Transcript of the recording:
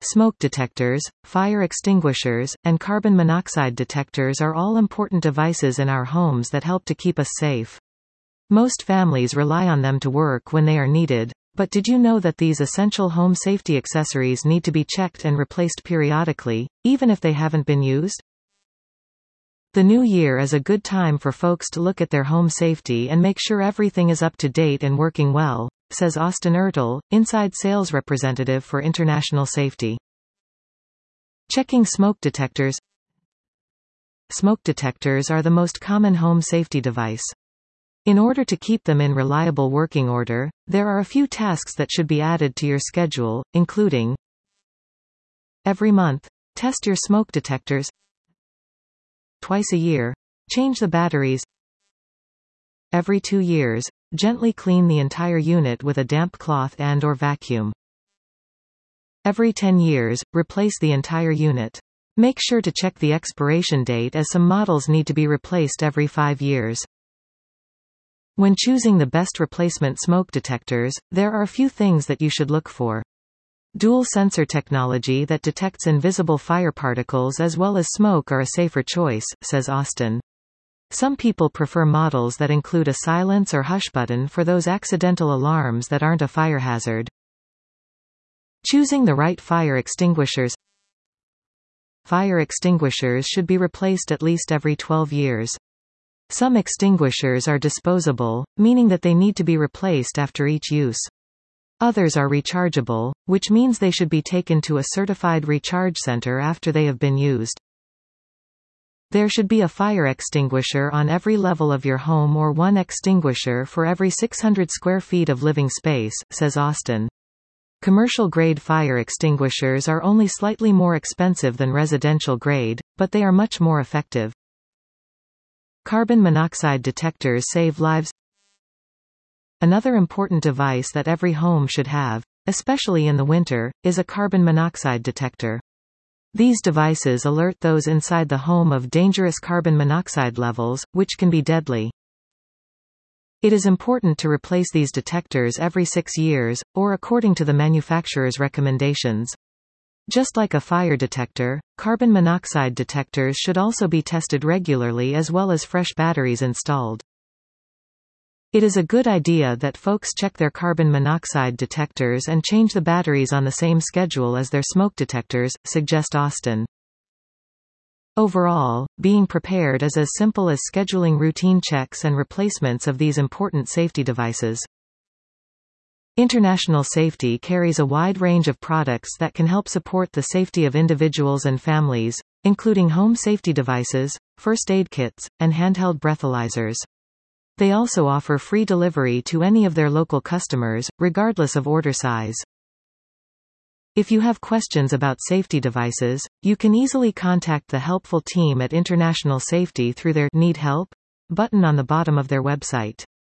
Smoke detectors, fire extinguishers, and carbon monoxide detectors are all important devices in our homes that help to keep us safe. Most families rely on them to work when they are needed, but did you know that these essential home safety accessories need to be checked and replaced periodically, even if they haven't been used? The new year is a good time for folks to look at their home safety and make sure everything is up to date and working well, says Austin Ertel, inside sales representative for International Safety. Checking smoke detectors. Smoke detectors are the most common home safety device. In order to keep them in reliable working order, there are a few tasks that should be added to your schedule, including: every month, test your smoke detectors. Twice a year, change the batteries. Every 2 years, gently clean the entire unit with a damp cloth and/or vacuum. Every 10 years, replace the entire unit. Make sure to check the expiration date, as some models need to be replaced every 5 years. When choosing the best replacement smoke detectors, there are a few things that you should look for. Dual sensor technology that detects invisible fire particles as well as smoke are a safer choice, says Austin. Some people prefer models that include a silence or hush button for those accidental alarms that aren't a fire hazard. Choosing the right fire extinguishers. Fire extinguishers should be replaced at least every 12 years. Some extinguishers are disposable, meaning that they need to be replaced after each use. Others are rechargeable, which means they should be taken to a certified recharge center after they have been used. There should be a fire extinguisher on every level of your home, or one extinguisher for every 600 square feet of living space, says Austin. Commercial-grade fire extinguishers are only slightly more expensive than residential grade, but they are much more effective. Carbon monoxide detectors save lives. Another important device that every home should have, especially in the winter, is a carbon monoxide detector. These devices alert those inside the home of dangerous carbon monoxide levels, which can be deadly. It is important to replace these detectors every 6 years, or according to the manufacturer's recommendations. Just like a fire detector, carbon monoxide detectors should also be tested regularly, as well as fresh batteries installed. It is a good idea that folks check their carbon monoxide detectors and change the batteries on the same schedule as their smoke detectors, suggest Austin. Overall, being prepared is as simple as scheduling routine checks and replacements of these important safety devices. International Safety carries a wide range of products that can help support the safety of individuals and families, including home safety devices, first aid kits, and handheld breathalyzers. They also offer free delivery to any of their local customers, regardless of order size. If you have questions about safety devices, you can easily contact the helpful team at International Safety through their Need Help button on the bottom of their website.